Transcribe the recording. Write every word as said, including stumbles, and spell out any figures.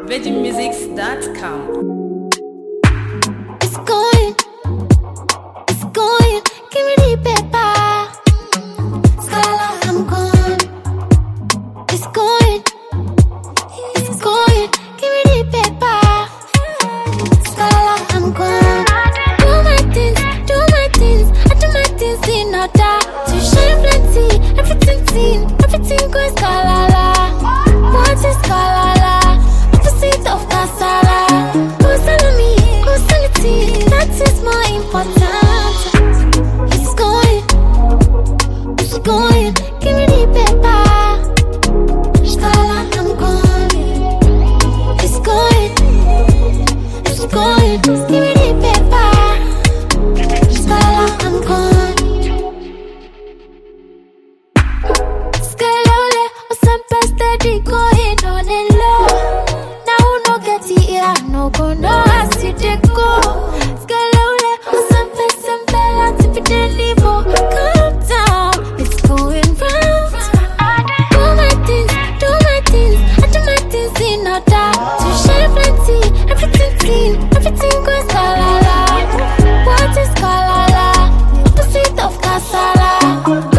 virgin musics dot com. It's going, it's going, give me the paper. Scala, I'm gone. It's going, it's going, give me the paper. Scala, I'm gone. Do my things, do my things, I do my things in order to shine plenty. Everything seen, everything goes scala. What is scala? Opposite of casala. Who's telling me? Who's sanity? That is more important. It's going, it's going. Give me the paper. Scala, I'm gone. It's going, it's going. Give me the paper. Scala, I'm gone. Scalole, or some steady going on and low. Now no get it here, no go no as you dey go. Scalole, or some some bella tip it and leave. Calm down, it's going round. Do my things, do my things, I do my things in order to shine plenty. Everything clean, everything goes scalala. What is scalala? Opposite of casala.